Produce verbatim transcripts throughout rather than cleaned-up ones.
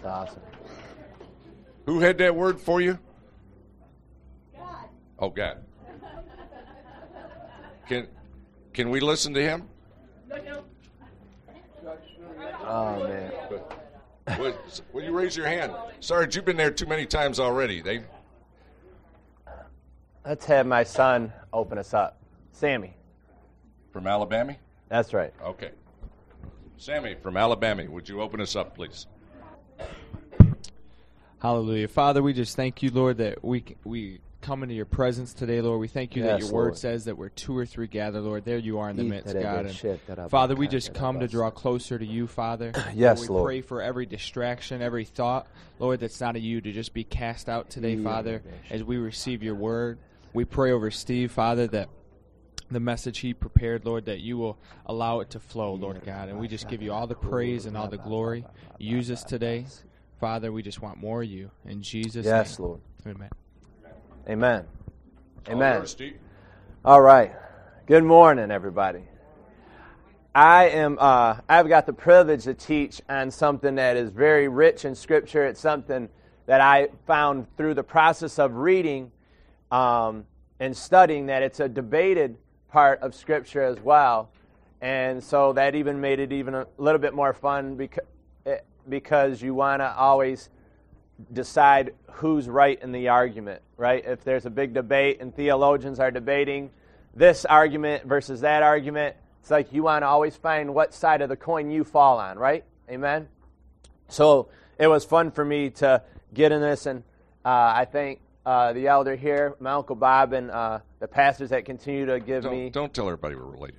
That's awesome. Who had that word for you? God. Oh, God. Can can we listen to him? Oh, man. Will, will you raise your hand? Sarge, you've been there too many times already. They. Let's have my son open us up. Sammy. From Alabama? That's right. Okay. Sammy from Alabama, would you open us up, please? Hallelujah. Father, we just thank you, Lord, that we we come into your presence today, Lord. We thank you Yes, that your word Lord. says that where two or three gather, Lord, there you are in the Eat midst, that God. that shit that And I Father, bought, we God, just that I come to bought. draw closer to you, Father. Yes, we Lord. pray for every distraction, every thought, Lord, that's not of you to just be cast out today, Yeah, Father, yes. as we receive your word. We pray over Steve, Father, that the message he prepared, Lord, that you will allow it to flow, Lord God. And we just give you all the praise and all the glory. Use us today. Father, we just want more of you. In Jesus' name. Yes, Lord. Amen. Amen. All Amen. yours, Steve. All right. Good morning, everybody. I am. Uh, I've got the privilege to teach on something that is very rich in Scripture. It's something that I found through the process of reading um, and studying that it's a debated part of Scripture as well, and so that even made it even a little bit more fun because because you want to always decide who's right in the argument, right? If there's a big debate and theologians are debating this argument versus that argument, it's like you want to always find what side of the coin you fall on, right? Amen? So it was fun for me to get in this, and uh, I thank uh, the elder here, my Uncle Bob, and uh, the pastors that continue to give Don't, me... don't tell everybody we're related.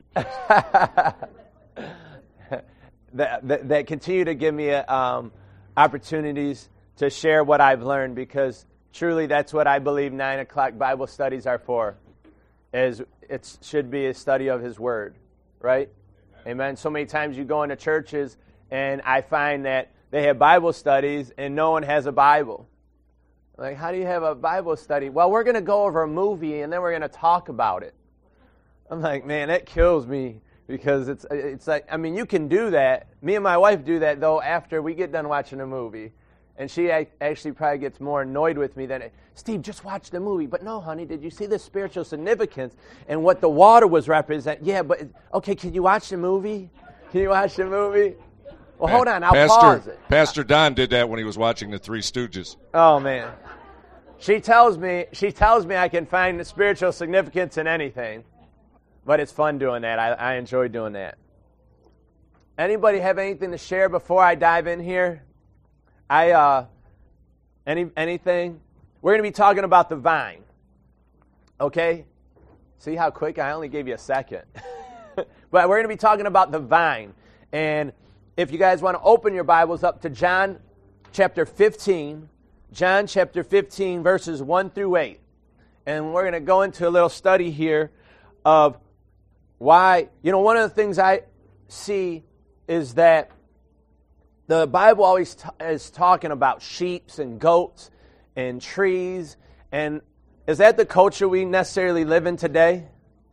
that, that, that continue to give me um, opportunities to share what I've learned, because truly that's what I believe nine o'clock Bible studies are for, is it should be a study of His Word, right? Amen. Amen. So many times you go into churches and I find that they have Bible studies and no one has a Bible. Like, how do you have a Bible study? Well, we're going to go over a movie and then we're going to talk about it. I'm like, man, that kills me. Because it's it's like, I mean, you can do that. Me and my wife do that, though, after we get done watching a movie. And she actually probably gets more annoyed with me than, Steve, just watch the movie. But no, honey, did you see the spiritual significance and what the water was representing? Yeah, but, okay, can you watch the movie? Can you watch the movie? Well, hold on, I'll Pastor, pause it. Pastor Don did that when he was watching The Three Stooges. Oh, man. She tells me, she tells me I can find the spiritual significance in anything. But it's fun doing that. I, I enjoy doing that. Anybody have anything to share before I dive in here? I uh, any anything? We're going to be talking about the vine. Okay? See how quick? I only gave you a second. But we're going to be talking about the vine. And if you guys want to open your Bibles up to John chapter fifteen, John chapter fifteen, verses one through eight. And we're going to go into a little study here of why, you know, one of the things I see is that the Bible always t- is talking about sheep and goats and trees. And is that the culture we necessarily live in today?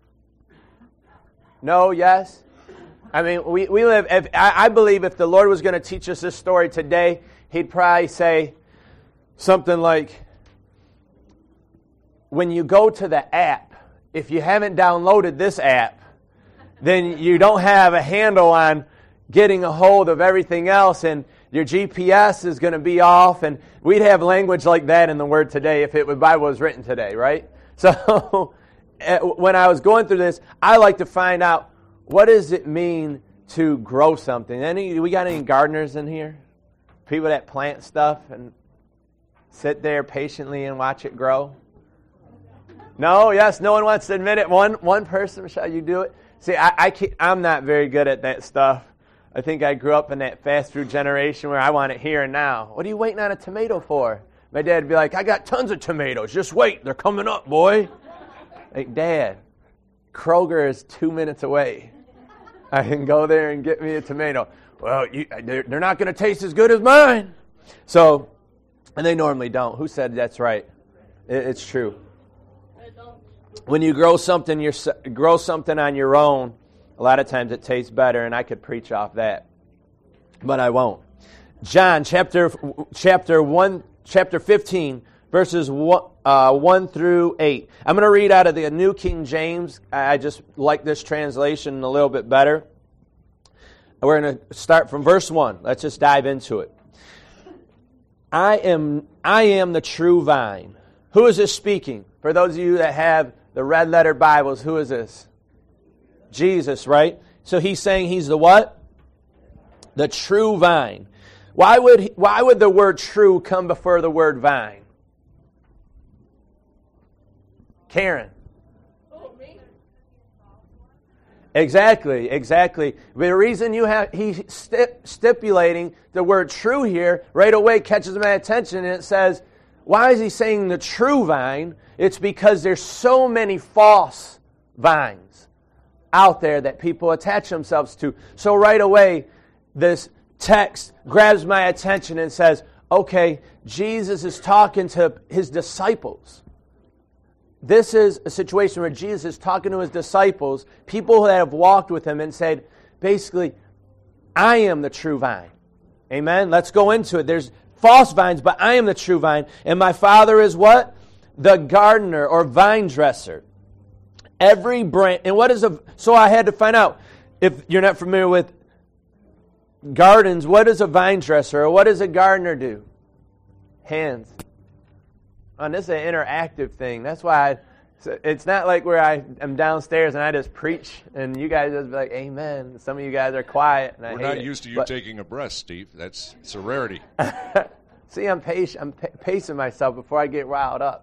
No, yes? I mean, we, we live, if, I, I believe if the Lord was going to teach us this story today, He'd probably say something like, when you go to the app, if you haven't downloaded this app, then you don't have a handle on getting a hold of everything else, and your G P S is going to be off, and we'd have language like that in the Word today if it, the Bible was written today, right? So when I was going through this, I like to find out, what does it mean to grow something? Any, we got any gardeners in here? People that plant stuff and sit there patiently and watch it grow? No, yes, no one wants to admit it. One one person, Michelle, you do it? See, I, I can't, I'm not very good at that stuff. I think I grew up in that fast food generation where I want it here and now. What are you waiting on a tomato for? My dad would be like, I got tons of tomatoes. Just wait. They're coming up, boy. Like, Dad, Kroger is two minutes away. I can go there and get me a tomato. Well, you, they're, they're not going to taste as good as mine. So, and they normally don't. Who said that's right? It, it's true. When you grow something, you grow something on your own, a lot of times it tastes better, and I could preach off that, but I won't. John chapter chapter one chapter fifteen verses one, uh, one through eight. I'm going to read out of the New King James. I just like this translation a little bit better. We're going to start from verse one. Let's just dive into it. I am I am the true vine. Who is this speaking? For those of you that have the red letter Bibles, who is this? Jesus, right? So he's saying he's the what? The true vine. Why would he, why would the word true come before the word vine? Karen. Exactly, exactly. The reason you have he's stip, stipulating the word true here right away catches my attention, and it says, why is he saying the true vine? It's because there's so many false vines out there that people attach themselves to. So right away, this text grabs my attention and says, okay, Jesus is talking to his disciples. This is a situation where Jesus is talking to his disciples, people that have walked with him, and said, basically, I am the true vine. Amen? Let's go into it. There's false vines, but I am the true vine. And my Father is what? The gardener or vine dresser. Every branch. And what is a... So I had to find out, if you're not familiar with gardens, what is a vine dresser, or what does a gardener do? Hands. And this is an interactive thing. That's why I, it's not like where I am downstairs and I just preach and you guys just be like, amen. Some of you guys are quiet. And I We're hate not it. used to you But, taking a breath, Steve. That's it's a rarity. see, I'm, patient, I'm pa- pacing myself before I get riled up.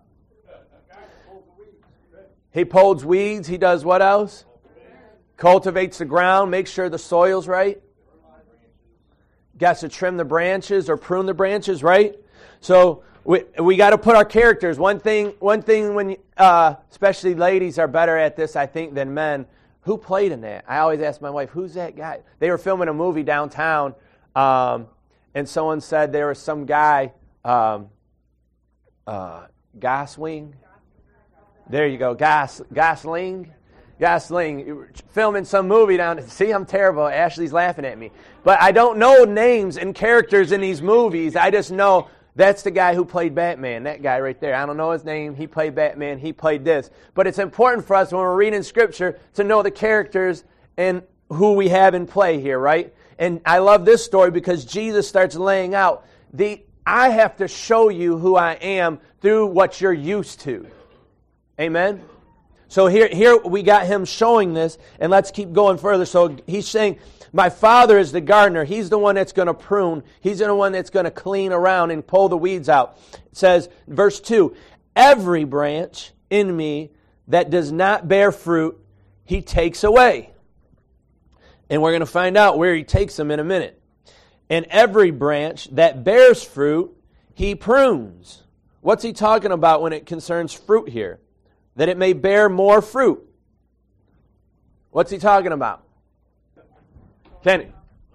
He pulls weeds. He does what else? Cultivates the ground, makes sure the soil's right. Got to trim the branches or prune the branches, right? So we we got to put our characters. One thing, one thing when uh, especially ladies are better at this, I think, than men. Who played in that? I always ask my wife, "Who's that guy?" They were filming a movie downtown, um, and someone said there was some guy, um, uh, Gosling. There you go, Gos Gosling. Gosling, filming some movie down. See, I'm terrible. Ashley's laughing at me. But I don't know names and characters in these movies. I just know that's the guy who played Batman. That guy right there. I don't know his name. He played Batman. He played this. But it's important for us when we're reading Scripture to know the characters and who we have in play here, right? And I love this story because Jesus starts laying out the. I have to show you who I am through what you're used to. Amen? So here, here we got him showing this, and let's keep going further. So he's saying, my Father is the gardener. He's the one that's going to prune. He's the one that's going to clean around and pull the weeds out. It says, verse two, every branch in me that does not bear fruit, he takes away. And we're going to find out where he takes them in a minute. And every branch that bears fruit, he prunes. What's he talking about when it concerns fruit here? That it may bear more fruit. What's he talking about? Kenny.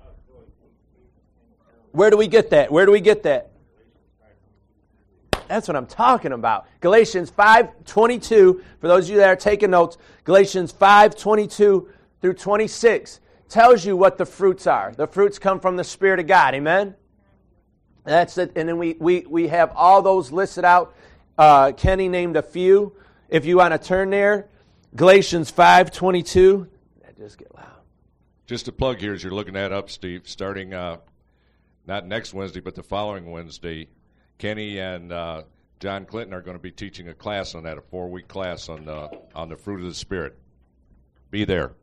Where do we get that? Where do we get that? That's what I'm talking about. Galatians five twenty-two, for those of you that are taking notes, Galatians five twenty-two through twenty-six tells you what the fruits are. The fruits come from the Spirit of God. Amen? That's it. And then we, we, we have all those listed out. Uh, Kenny named a few. If you want to turn there, Galatians five twenty-two. That just get loud. Just a plug here as you're looking that up, Steve. Starting uh, not next Wednesday, but the following Wednesday, Kenny and uh, John Clinton are going to be teaching a class on that, a four-week class on the on the fruit of the Spirit. Be there.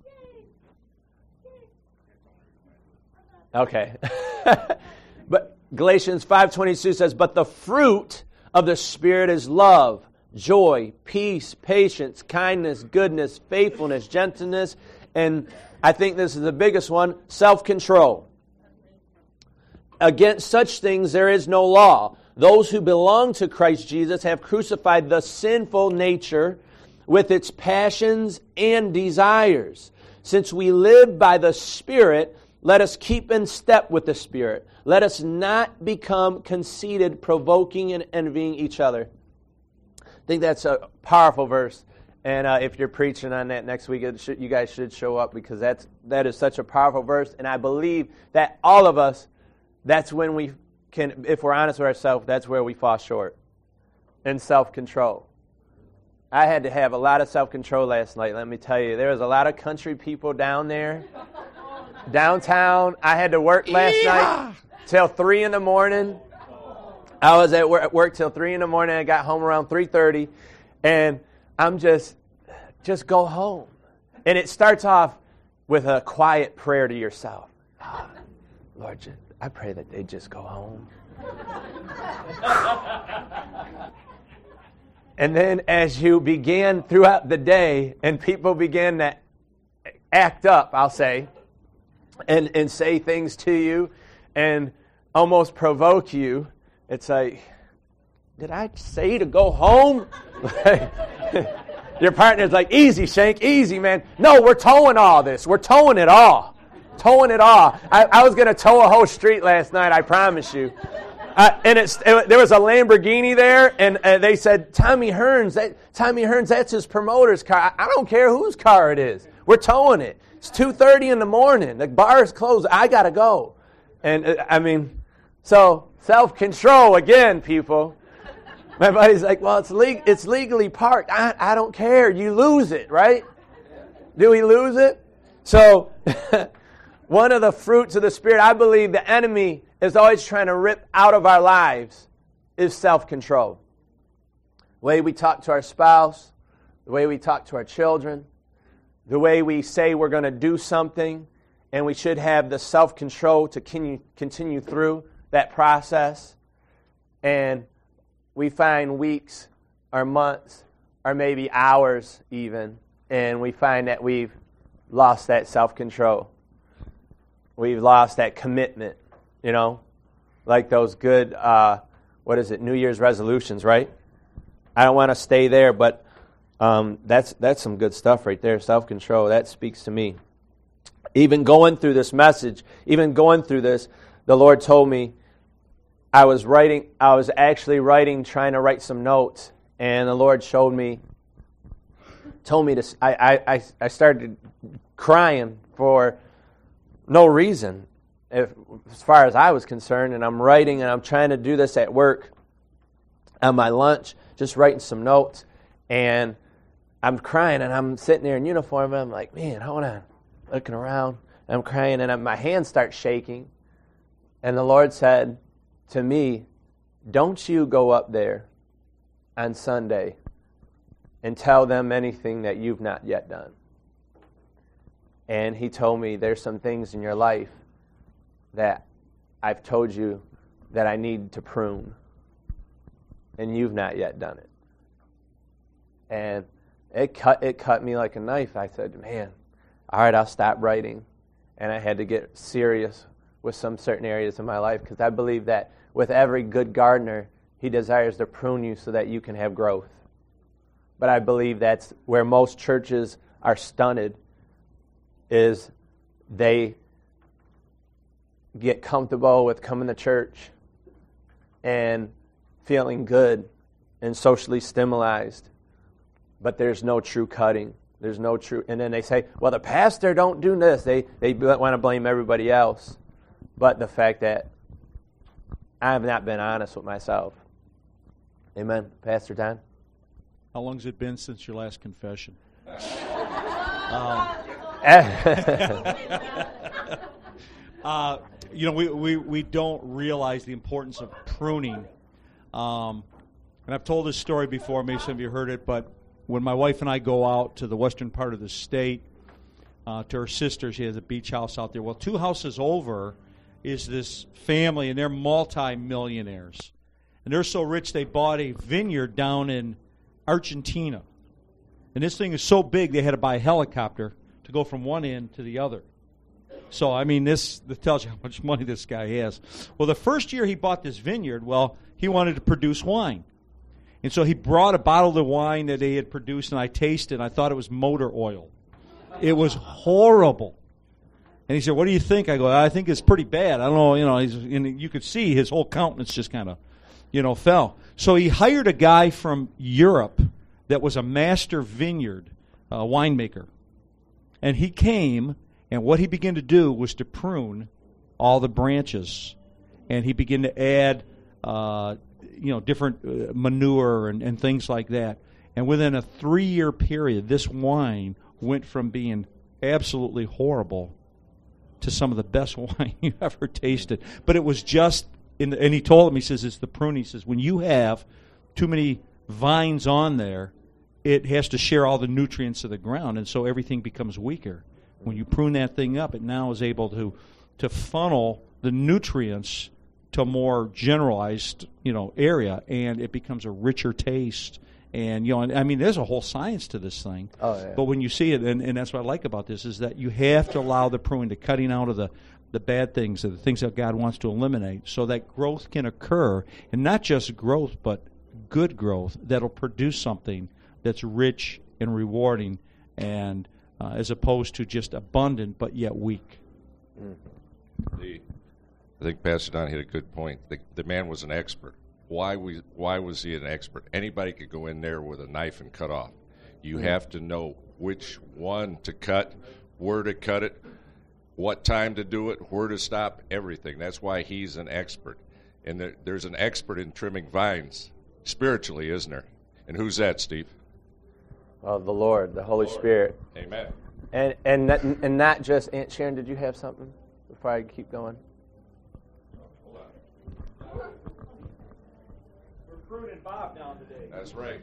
Okay. But Galatians five twenty-two says, but the fruit of the Spirit is love, joy, peace, patience, kindness, goodness, faithfulness, gentleness, and I think this is the biggest one, self-control. Against such things there is no law. Those who belong to Christ Jesus have crucified the sinful nature with its passions and desires. Since we live by the Spirit, let us keep in step with the Spirit. Let us not become conceited, provoking and envying each other. I think that's a powerful verse. And uh, if you're preaching on that next week, it should, you guys should show up because that's that is such a powerful verse. And I believe that all of us that's when we can, if we're honest with ourselves, that's where we fall short in self-control. I had to have a lot of self-control last night, let me tell you. There was a lot of country people down there. Downtown, I had to work last yeah. night till three in the morning. I was at work, work till three in the morning. I got home around three thirty, and I'm just, just go home. And it starts off with a quiet prayer to yourself. Oh, Lord, I pray that they just go home. And then as you began throughout the day, and people began to act up, I'll say, and, and say things to you, and almost provoke you, it's like, did I say to go home? Your partner's like, easy, Shank, easy, man. No, we're towing all this. We're towing it all. Towing it all. I, I was going to tow a whole street last night, I promise you. Uh, and it's, it, there was a Lamborghini there, and uh, they said, Tommy Hearns, that, Tommy Hearns, that's his promoter's car. I, I don't care whose car it is. We're towing it. It's two thirty in the morning. The bar is closed. I got to go. And, uh, I mean, so self-control again, people. My buddy's like, well, it's le- it's legally parked. I, I don't care. You lose it, right? Do we lose it? So one of the fruits of the Spirit, I believe the enemy is always trying to rip out of our lives, is self-control. The way we talk to our spouse, the way we talk to our children, the way we say we're going to do something, and we should have the self-control to continue, continue through that process. And we find weeks or months or maybe hours even, and we find that we've lost that self-control. We've lost that commitment, you know, like those good, uh, what is it, New Year's resolutions, right? I don't want to stay there, but um, that's that's some good stuff right there, self-control. That speaks to me. Even going through this message, even going through this, the Lord told me, I was writing, I was actually writing, trying to write some notes, and the Lord showed me, told me to, I, I, I started crying for no reason, if, as far as I was concerned, and I'm writing, and I'm trying to do this at work, on my lunch, just writing some notes, and I'm crying, and I'm sitting there in uniform, and I'm like, man, hold on, looking around, and I'm crying, and my hands start shaking, and the Lord said to me, don't you go up there on Sunday and tell them anything that you've not yet done. And he told me, there's some things in your life that I've told you that I need to prune, and you've not yet done it. And it cut it cut me like a knife. I said, man, all right, I'll stop writing. And I had to get serious with some certain areas of my life, because I believe that with every good gardener, he desires to prune you so that you can have growth. But I believe that's where most churches are stunted, is they get comfortable with coming to church and feeling good and socially stimulated, but there's no true cutting. There's no true, and then they say, well, the pastor don't do this. They they want to blame everybody else. But the fact that I have not been honest with myself. Amen. Pastor Don? How long has it been since your last confession? um, uh, you know, we, we, we don't realize the importance of pruning. Um, and I've told this story before, maybe some of you heard it, but when my wife and I go out to the western part of the state, uh, to her sister, she has a beach house out there. Well, two houses over is this family, and they're multi-millionaires. And they're so rich they bought a vineyard down in Argentina. And this thing is so big they had to buy a helicopter to go from one end to the other. So, I mean, this, this tells you how much money this guy has. Well, the first year he bought this vineyard, well, he wanted to produce wine. And so he brought a bottle of the wine that they had produced, and I tasted, and I thought it was motor oil. It was horrible. And he said, what do you think? I go, I think it's pretty bad. I don't know, you know, he's, and you could see his whole countenance just kind of, you know, fell. So he hired a guy from Europe that was a master vineyard uh, winemaker. And he came, and what he began to do was to prune all the branches. and he began to add, uh, you know, different uh, manure and, and things like that. And within a three-year period, this wine went from being absolutely horrible to some of the best wine you ever tasted. But it was just, in the, and he told him, he says, it's the pruning. He says, when you have too many vines on there, it has to share all the nutrients of the ground, and so everything becomes weaker. When you prune that thing up, it now is able to to funnel the nutrients to a more generalized, you know, area, and it becomes a richer taste. And, you know, I mean, there's a whole science to this thing. Oh, yeah. But when you see it, and, and that's what I like about this, is that you have to allow the pruning, the cutting out of the, the bad things, the things that God wants to eliminate, so that growth can occur, and not just growth, but good growth that'll produce something that's rich and rewarding, and uh, as opposed to just abundant but yet weak. The, I think Pastor Don hit a good point. The, the man was an expert. Why was, why was he an expert? Anybody could go in there with a knife and cut off. You mm-hmm. have to know which one to cut, where to cut it, what time to do it, where to stop, everything. That's why he's an expert. And there, there's an expert in trimming vines, spiritually, isn't there? And who's that, Steve? Well, the Lord, the Holy Lord. Spirit. Amen. And and not, and not just, Aunt Sharon, did you have something before I keep going? We're pruning Bob down today. That's right.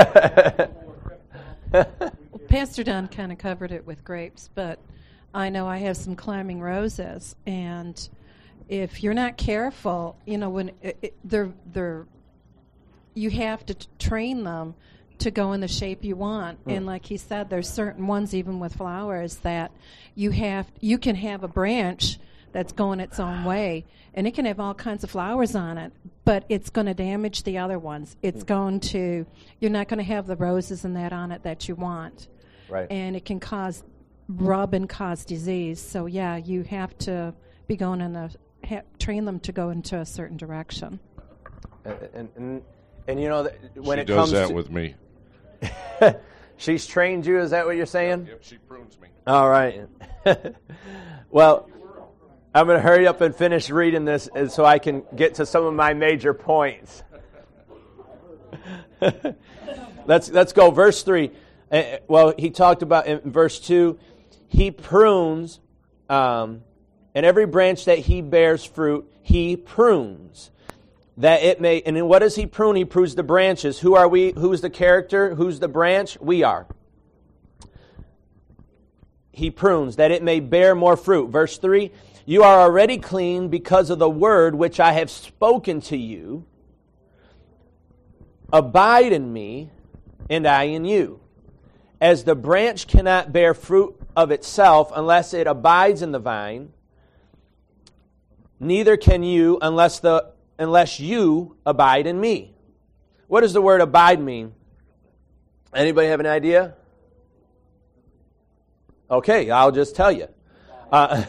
Pastor Don kind of covered it with grapes, but I know I have some climbing roses, and if you're not careful, you know, when it, it, they're they're you have to t- train them to go in the shape you want. Mm. And like he said, there's certain ones, even with flowers, that you have you can have a branch that's going its own way, and it can have all kinds of flowers on it, but it's going to damage the other ones. It's mm. going to, you're not going to have the roses and that on it that you want. Right. And it can cause, rub and cause disease. So yeah, you have to be going in a, ha- train them to go into a certain direction. And, and, and, and you know, when she it does comes that to, with me. She's trained you, is that what you're saying? Yep, she prunes me. All right. Well, I'm going to hurry up and finish reading this so I can get to some of my major points. let's let's go. Verse three. Uh, well, he talked about in verse two, he prunes, um, and every branch that he bears fruit, he prunes. That it may, and what does he prune? He prunes the branches. Who are we? Who's the character? Who's the branch? We are. He prunes, that it may bear more fruit. Verse three, you are already clean because of the word which I have spoken to you. Abide in me, and I in you. As the branch cannot bear fruit of itself unless it abides in the vine, neither can you unless the unless you abide in me. What does the word abide mean? Anybody have an idea? Okay, I'll just tell you. Uh,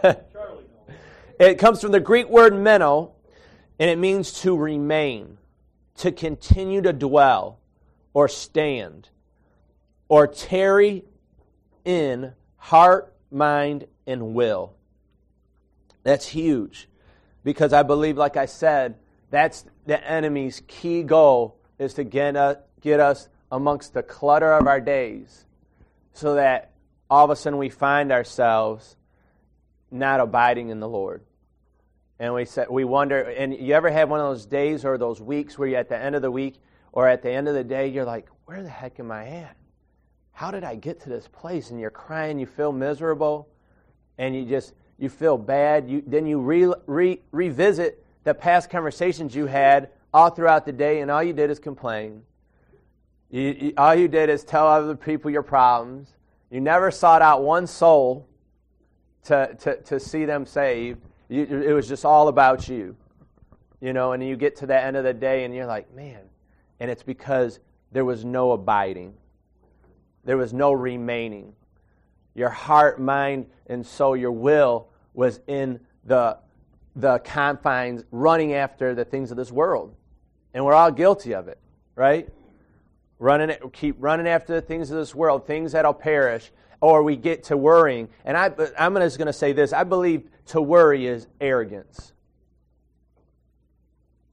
it comes from the Greek word meno, and it means to remain, to continue to dwell, or stand, or tarry in heart, mind, and will. That's huge. Because I believe, like I said, that's the enemy's key goal, is to get us, get us amongst the clutter of our days, so that all of a sudden we find ourselves not abiding in the Lord. And we said, we wonder, and you ever have one of those days or those weeks where you're at the end of the week or at the end of the day, you're like, where the heck am I at? How did I get to this place? And you're crying, you feel miserable, and you just... you feel bad, you, then you re, re, revisit the past conversations you had all throughout the day, and all you did is complain. You, you, all you did is tell other people your problems. You never sought out one soul to, to, to see them saved. You, it was just all about you. You know, and you get to the end of the day, and you're like, man, and it's because there was no abiding. There was no remaining. Your heart, mind, and soul, your will was in the the confines, running after the things of this world. And we're all guilty of it, right? Running, keep running after the things of this world, things that'll perish, or we get to worrying. And I, I'm just going to say this. I believe to worry is arrogance.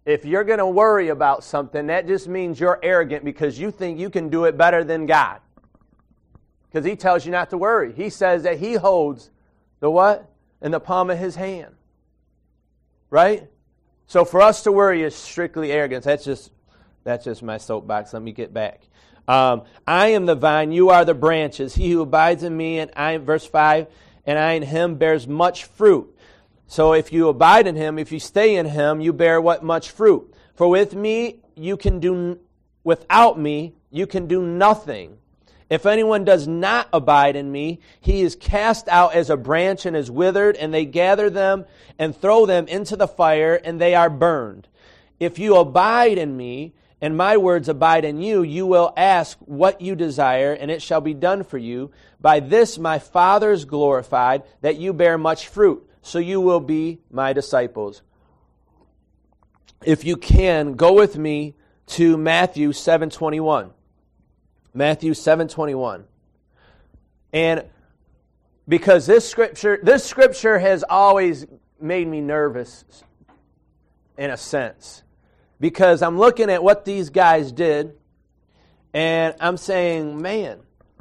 if you're going to worry about something, that just means you're arrogant because you think you can do it better than God. Because He tells you not to worry. He says that He holds the what? In the palm of His hand. Right? So for us to worry is strictly arrogance. That's just that's just my soapbox. Let me get back. Um, I am the vine, you are the branches. He who abides in me, and I, verse five, and I in Him bears much fruit. So if you abide in Him, if you stay in Him, you bear what? Much fruit. For with me, you can do, without me, you can do nothing. If anyone does not abide in me, he is cast out as a branch and is withered, and they gather them and throw them into the fire, and they are burned. If you abide in me, and my words abide in you, you will ask what you desire, and it shall be done for you. By this my Father is glorified, that you bear much fruit, so you will be my disciples. If you can, go with me to Matthew seven twenty-one. Matthew seven twenty-one. And because this scripture, this scripture has always made me nervous in a sense. Because I'm looking at what these guys did, and I'm saying, man,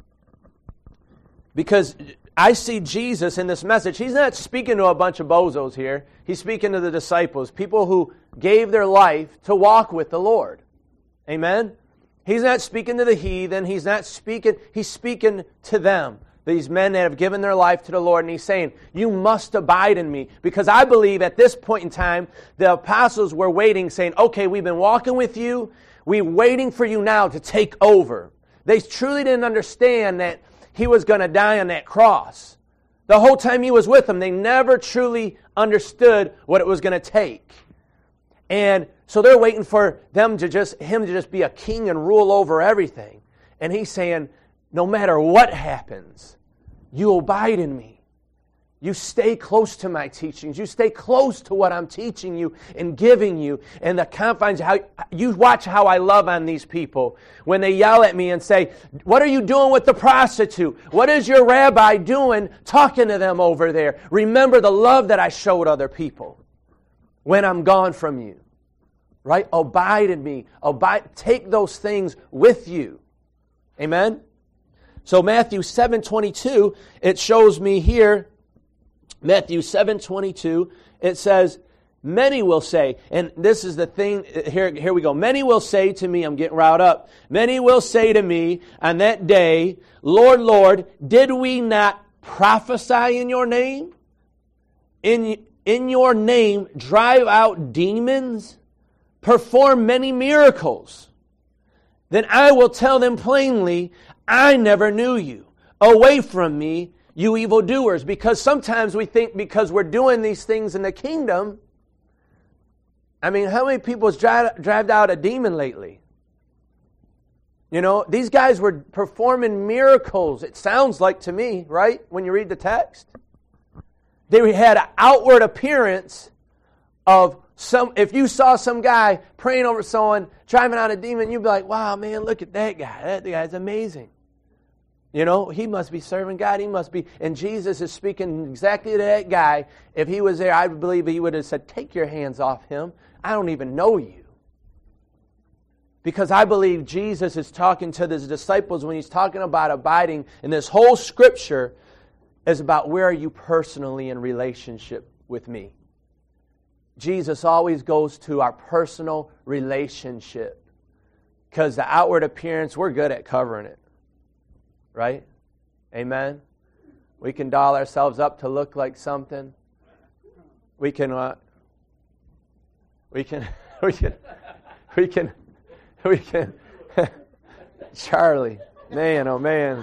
because I see Jesus in this message. He's not speaking to a bunch of bozos here. He's speaking to the disciples, people who gave their life to walk with the Lord. Amen? He's not speaking to the heathen. He's not speaking, he's speaking to them. These men that have given their life to the Lord. And He's saying, you must abide in me. Because I believe at this point in time, the apostles were waiting, saying, okay, we've been walking with you. We're waiting for you now to take over. They truly didn't understand that He was going to die on that cross. The whole time He was with them, they never truly understood what it was going to take. And so they're waiting for them to just, Him to just be a king and rule over everything. And He's saying, no matter what happens, you abide in me. You stay close to my teachings. You stay close to what I'm teaching you and giving you. And the confines, how you watch how I love on these people when they yell at me and say, what are you doing with the prostitute? What is your rabbi doing talking to them over there? Remember the love that I showed other people when I'm gone from you. Right? Abide in me. Abide. Take those things with you. Amen? So Matthew seven twenty-two, it shows me here, Matthew seven twenty-two, it says, many will say, and this is the thing, here, here we go. Many will say to me, I'm getting riled up. Many will say to me on that day, Lord, Lord, did we not prophesy in your name? In, in your name drive out demons? Perform many miracles? Then I will tell them plainly, I never knew you. Away from me, you evildoers. Because sometimes we think because we're doing these things in the kingdom. I mean, how many people has drive, driven out a demon lately? You know, these guys were performing miracles, it sounds like to me, right? When you read the text. They had an outward appearance of some, if you saw some guy praying over someone, driving out a demon, you'd be like, wow, man, look at that guy. That guy's amazing. You know, he must be serving God. He must be. And Jesus is speaking exactly to that guy. If he was there, I believe he would have said, take your hands off him. I don't even know you. Because I believe Jesus is talking to his disciples when He's talking about abiding. And this whole scripture is about where are you personally in relationship with me. Jesus always goes to our personal relationship. Because the outward appearance, we're good at covering it. Right? Amen? We can doll ourselves up to look like something. We can, uh, we can, we can, we can, we can, Charlie, man, oh man.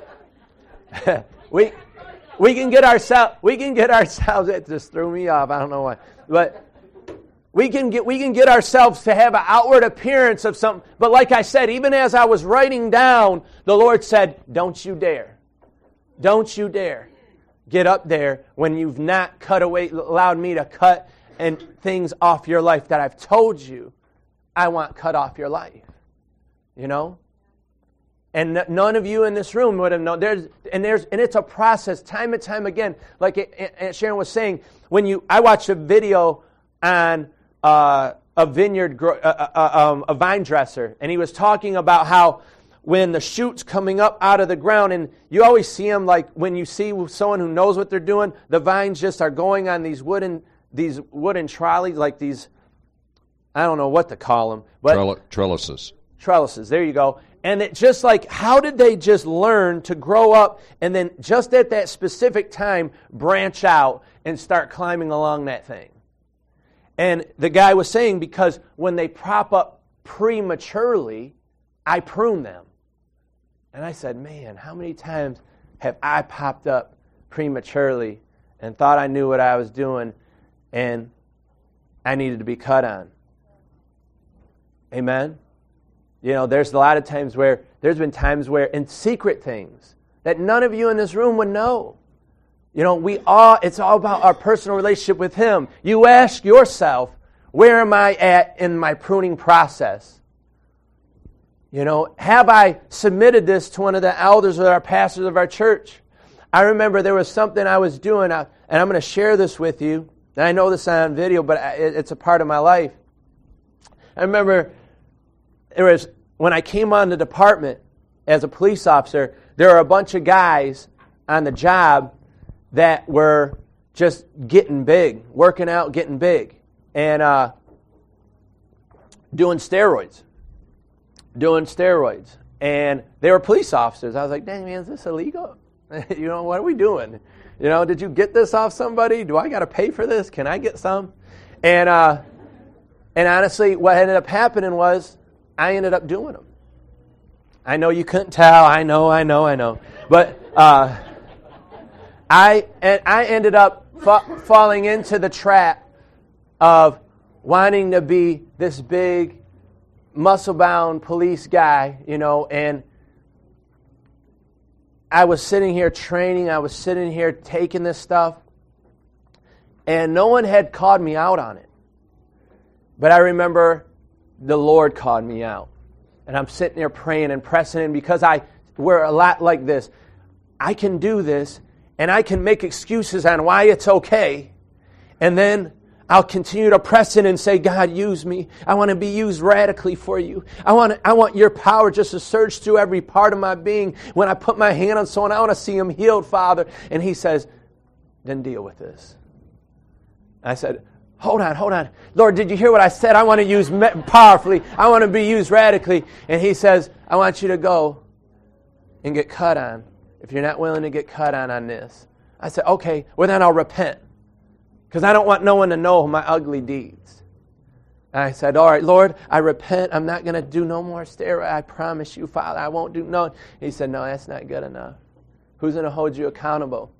we, we can get ourselves, we can get ourselves, it just threw me off, I don't know why. But we can get we can get ourselves to have an outward appearance of something. But like I said, even as I was writing down, the Lord said, don't you dare. Don't you dare get up there when you've not cut away, allowed me to cut and things off your life that I've told you I want cut off your life. You know? And n- none of you in this room would have known. There's and there's and it's a process, time and time again. Like it, it, Sharon was saying, when you I watched a video on uh, a vineyard, gro- uh, uh, um, a vine dresser, and he was talking about how when the shoots coming up out of the ground, and you always see them like when you see someone who knows what they're doing, the vines just are going on these wooden these wooden trolleys, like these, I don't know what to call them, but Trell- trellises. Trellises, there you go. And it just like, how did they just learn to grow up and then just at that specific time branch out and start climbing along that thing? And the guy was saying, because when they prop up prematurely, I prune them. And I said, man, how many times have I popped up prematurely and thought I knew what I was doing and I needed to be cut on? Amen? You know, there's a lot of times where, there's been times where, in secret things that none of you in this room would know. You know, we all, it's all about our personal relationship with Him. You ask yourself, where am I at in my pruning process? You know, have I submitted this to one of the elders or our pastors of our church? I remember there was something I was doing, and I'm going to share this with you. And I know this is on video, but it's a part of my life. I remember there was, when I came on the department as a police officer, there were a bunch of guys on the job that were just getting big, working out, getting big, and uh, doing steroids. doing steroids. And they were police officers. I was like, dang, man, is this illegal? You know, what are we doing? You know, did you get this off somebody? Do I got to pay for this? Can I get some? And uh, and honestly, what ended up happening was I ended up doing them. I know you couldn't tell. I know, I know, I know. But uh, I and I ended up fa- falling into the trap of wanting to be this big, muscle-bound police guy, you know, and I was sitting here training, I was sitting here taking this stuff, and no one had called me out on it. But I remember the Lord called me out. And I'm sitting there praying and pressing in because I, we're a lot like this. I can do this, and I can make excuses on why it's okay, and then I'll continue to press in and say, God, use me. I want to be used radically for you. I want I want your power just to surge through every part of my being. When I put my hand on someone, I want to see them healed, Father. And He says, then deal with this. I said, hold on, hold on. Lord, did you hear what I said? I want to use powerfully. I want to be used radically. And He says, I want you to go and get cut on if you're not willing to get cut on on this. I said, okay, well then I'll repent. Because I don't want no one to know my ugly deeds. And I said, all right, Lord, I repent. I'm not going to do no more steroid. I promise you, Father, I won't do no. He said, no, that's not good enough. Who's going to hold you accountable?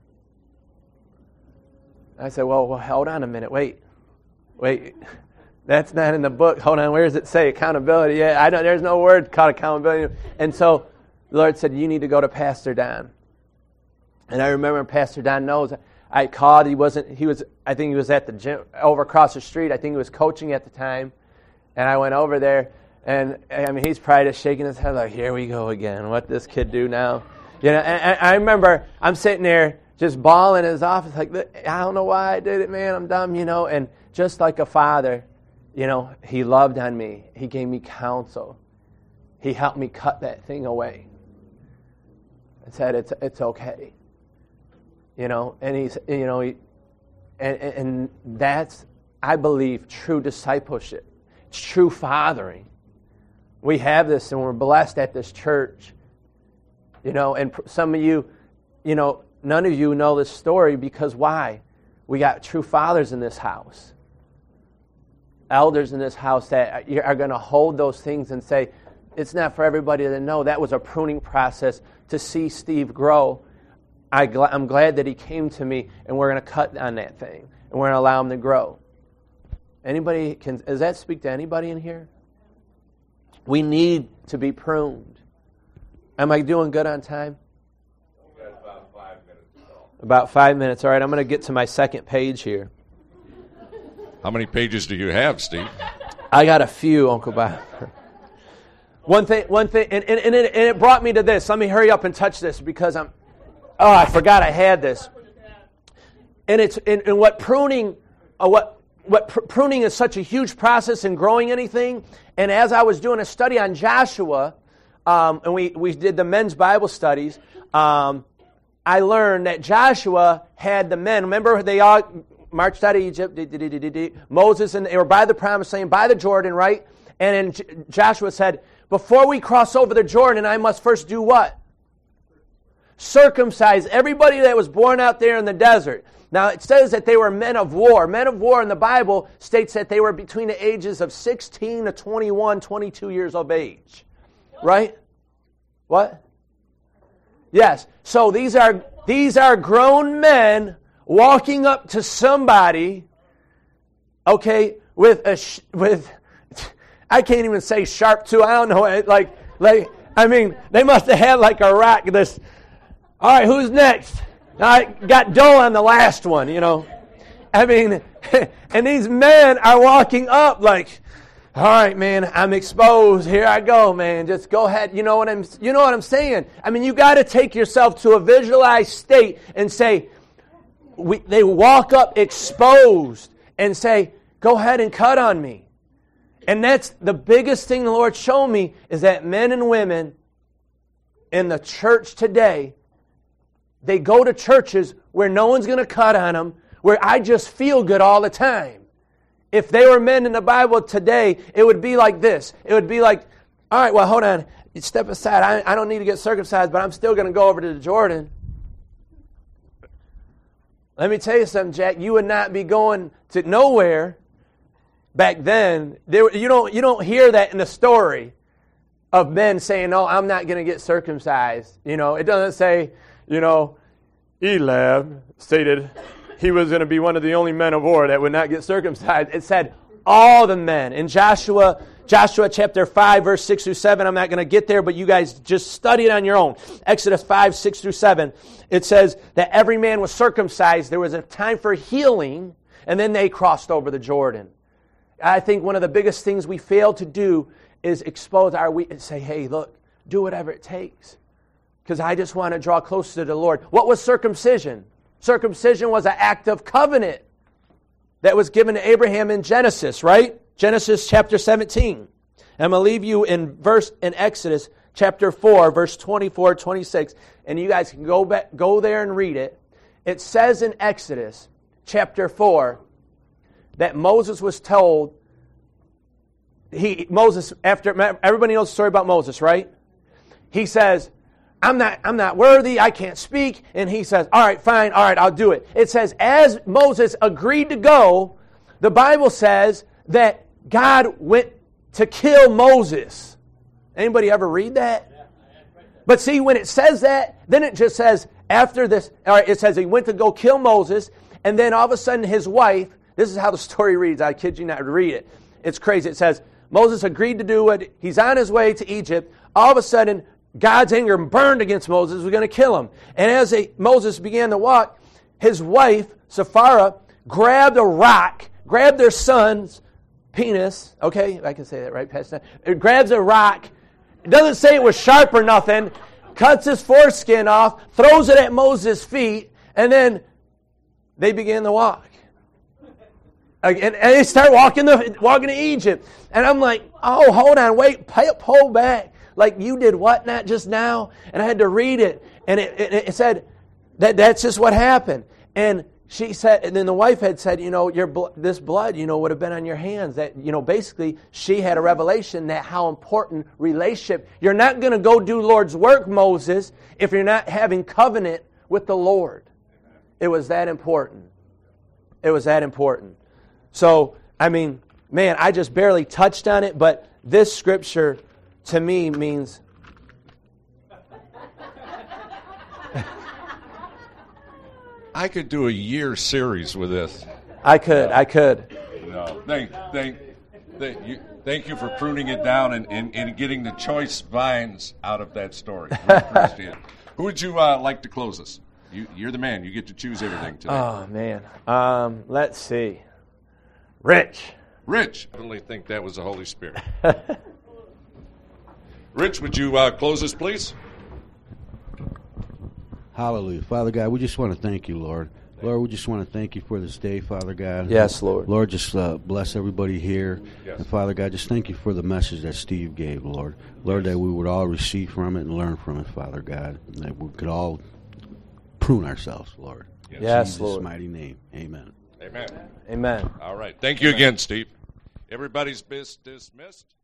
I said, well, well, hold on a minute. Wait. Wait. That's not in the book. Hold on. Where does it say accountability? Yeah, I don't. There's no word called accountability. And so the Lord said, you need to go to Pastor Don. And I remember Pastor Don knows I called. He wasn't. He was. I think he was at the gym over across the street. I think he was coaching at the time, and I went over there. And I mean, he's probably just shaking his head like, "Here we go again. What this kid do now?" You know. And, and I remember I'm sitting there just bawling in his office, like, "I don't know why I did it, man. I'm dumb," you know. And just like a father, you know, he loved on me. He gave me counsel. He helped me cut that thing away. And said, "It's it's okay." You know, and he's, you know, he, and, and that's, I believe, true discipleship. It's true fathering. We have this, and we're blessed at this church. You know, and some of you, you know, none of you know this story because why? We got true fathers in this house. Elders in this house that are going to hold those things and say, it's not for everybody to know. That was a pruning process to see Steve grow. I gl- I'm glad that he came to me, and we're going to cut on that thing, and we're going to allow him to grow. Anybody can? Does that speak to anybody in here? We need to be pruned. Am I doing good on time? We've got about five minutes. About five minutes. All right, I'm going to get to my second page here. How many pages do you have, Steve? I got a few, Uncle Bob. One thing, one thing, and, and, and, it, and it brought me to this. Let me hurry up and touch this because I'm. Oh, I forgot I had this. And it's and, and what pruning, uh, what what pr- pruning is such a huge process in growing anything. And as I was doing a study on Joshua, um, and we, we did the men's Bible studies, um, I learned that Joshua had the men. Remember, they all marched out of Egypt. Moses, and they were by the promised land, by the Jordan, right? And then Joshua said, before we cross over the Jordan, I must first do what? Circumcise everybody that was born out there in the desert. Now, it says that they were men of war. Men of war in the Bible states that they were between the ages of sixteen to twenty-one, twenty-two years of age. Right? What? Yes. So these are these are grown men walking up to somebody, okay, with a sh- with I can't even say sharp tool. I don't know. Like like I mean, they must have had like a rock. This. All right, who's next? I got dough on the last one, you know. I mean, and these men are walking up like, all right, man, I'm exposed. Here I go, man. Just go ahead. You know what I'm you know what I'm saying? I mean, you got to take yourself to a visualized state and say, we, they walk up exposed and say, go ahead and cut on me. And that's the biggest thing the Lord showed me, is that men and women in the church today, they go to churches where no one's going to cut on them, where I just feel good all the time. If they were men in the Bible today, it would be like this. It would be like, all right, well, hold on. You step aside. I, I don't need to get circumcised, but I'm still going to go over to the Jordan. Let me tell you something, Jack. You would not be going to nowhere back then. There, you don't, you don't hear that in the story of men saying, no, I'm not going to get circumcised. You know, it doesn't say, you know, Eliab stated he was going to be one of the only men of war that would not get circumcised. It said all the men. In Joshua, Joshua chapter five, verse six through seven, I'm not going to get there, but you guys just study it on your own. Exodus five, six through seven, it says that every man was circumcised. There was a time for healing, and then they crossed over the Jordan. I think one of the biggest things we fail to do is expose our weakness and say, hey, look, do whatever it takes, because I just want to draw closer to the Lord. What was circumcision? Circumcision was an act of covenant that was given to Abraham in Genesis, right? Genesis chapter seventeen. I'm going to leave you in verse in Exodus chapter four, verse twenty-four, twenty-six, and you guys can go back, go there and read it. It says in Exodus chapter four that Moses was told, he Moses, after everybody knows the story about Moses, right? He says, I'm not, I'm not worthy, I can't speak. And he says, all right, fine, all right, I'll do it. It says, as Moses agreed to go, the Bible says that God went to kill Moses. Anybody ever read that? But see, when it says that, then it just says, after this, all right, it says he went to go kill Moses, and then all of a sudden his wife, this is how the story reads, I kid you not, read it. It's crazy. It says, Moses agreed to do it, he's on his way to Egypt, all of a sudden, God's anger burned against Moses. We're going to kill him. And as they, Moses began to walk, his wife, Sapphira, grabbed a rock, grabbed their son's penis. Okay, I can say that, right, Pastor? It grabs a rock. It doesn't say it was sharp or nothing. Cuts his foreskin off, throws it at Moses' feet, and then they began to walk. And, and they start walking to, walking to Egypt. And I'm like, oh, hold on, wait, pull back. Like, you did what not just now? And I had to read it. And it, it, it said that that's just what happened. And she said, and then the wife had said, you know, your bl- this blood, you know, would have been on your hands. That, you know, basically she had a revelation that how important relationship. You're not going to go do Lord's work, Moses, if you're not having covenant with the Lord. It was that important. It was that important. So, I mean, man, I just barely touched on it, but this scripture to me means I could do a year series with this. I could, I could. No, thank, thank, thank you, thank you for pruning it down and, and, and getting the choice vines out of that story. We appreciate it. Who would you uh, like to close us? You, you're the man. You get to choose everything today. Oh man, um, let's see. Rich. Rich. I definitely think that was the Holy Spirit. Rich, would you uh, close us, please? Hallelujah. Father God, we just want to thank you, Lord. Lord, we just want to thank you for this day, Father God. Yes, Lord. Lord, just uh, bless everybody here. Yes. And Father God, just thank you for the message that Steve gave, Lord. Lord, Yes. that we would all receive from it and learn from it, Father God. And that we could all prune ourselves, Lord. Yes. In Yes, Jesus' Lord. mighty name. Amen. Amen. Amen. All right. Thank you again, Steve. Everybody's bis- dismissed.